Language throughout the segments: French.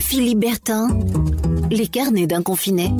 Philippe Bertin, les carnets d'un confiné.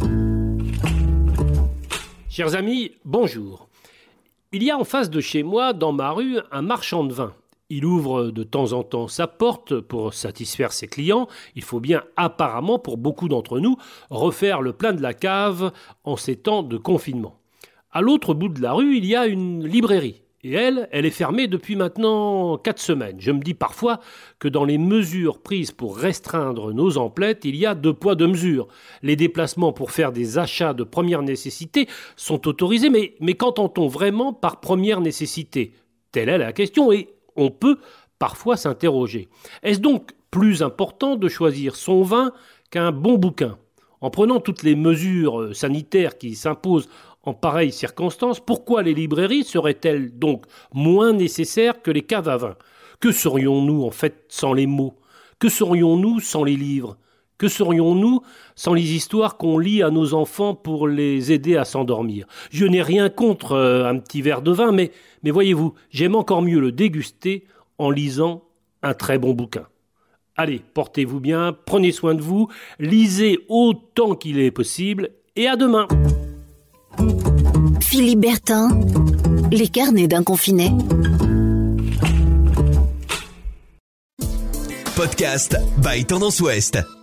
Chers amis, bonjour. Il y a en face de chez moi, dans ma rue, un marchand de vin. Il ouvre de temps en temps sa porte pour satisfaire ses clients. Il faut bien, apparemment, pour beaucoup d'entre nous, refaire le plein de la cave en ces temps de confinement. À l'autre bout de la rue, il y a une librairie. Et elle est fermée depuis maintenant 4 semaines. Je me dis parfois que dans les mesures prises pour restreindre nos emplettes, il y a 2 poids 2 mesures. Les déplacements pour faire des achats de première nécessité sont autorisés, mais qu'entend-on vraiment par première nécessité ? Telle est la question et on peut parfois s'interroger. Est-ce donc plus important de choisir son vin qu'un bon bouquin ? En prenant toutes les mesures sanitaires qui s'imposent en pareilles circonstances, pourquoi les librairies seraient-elles donc moins nécessaires que les caves à vin ? Que serions-nous en fait sans les mots ? Que serions-nous sans les livres ? Que serions-nous sans les histoires qu'on lit à nos enfants pour les aider à s'endormir ? Je n'ai rien contre un petit verre de vin, mais voyez-vous, j'aime encore mieux le déguster en lisant un très bon bouquin. Allez, portez-vous bien, prenez soin de vous, lisez autant qu'il est possible, et à demain. Philippe Bertin, les carnets d'un confiné. Podcast by Tendance Ouest.